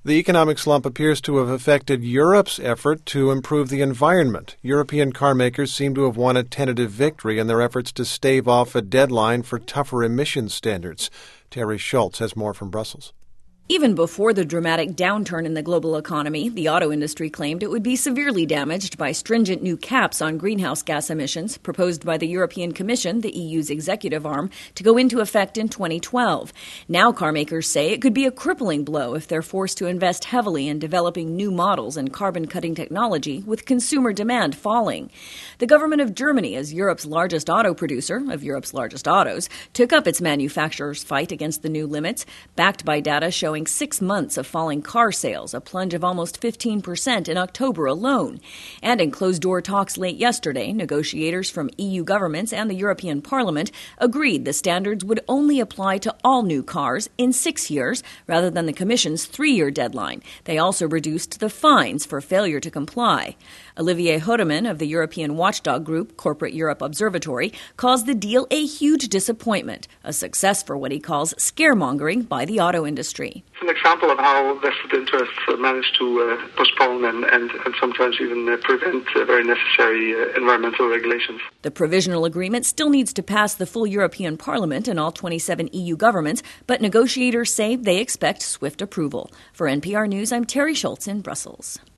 The economic slump appears to have affected Europe's effort to improve the environment. European car makers seem to have won a tentative victory in their efforts to stave off a deadline for tougher emissions standards. Terry Schultz has more from Brussels. Even before the dramatic downturn in the global economy, the auto industry claimed it would be severely damaged by stringent new caps on greenhouse gas emissions proposed by the European Commission, the EU's executive arm, to go into effect in 2012. Now car makers say it could be a crippling blow if they're forced to invest heavily in developing new models and carbon-cutting technology, with consumer demand falling. The government of Germany, as Europe's largest auto producer of Europe's largest autos, took up its manufacturers' fight against the new limits, backed by data showing 6 months of falling car sales, a plunge of almost 15% in October alone. And in closed-door talks late yesterday, negotiators from EU governments and the European Parliament agreed the standards would only apply to all new cars in 6 years, rather than the Commission's 3-year deadline. They also reduced the fines for failure to comply. Olivier Hodeman of the European watchdog group Corporate Europe Observatory calls the deal a huge disappointment, a success for what he calls scaremongering by the auto industry. It's an example of how vested interests manage to postpone and sometimes even prevent very necessary environmental regulations. The provisional agreement still needs to pass the full European Parliament and all 27 EU governments, but negotiators say they expect swift approval. For NPR News, I'm Terry Schultz in Brussels.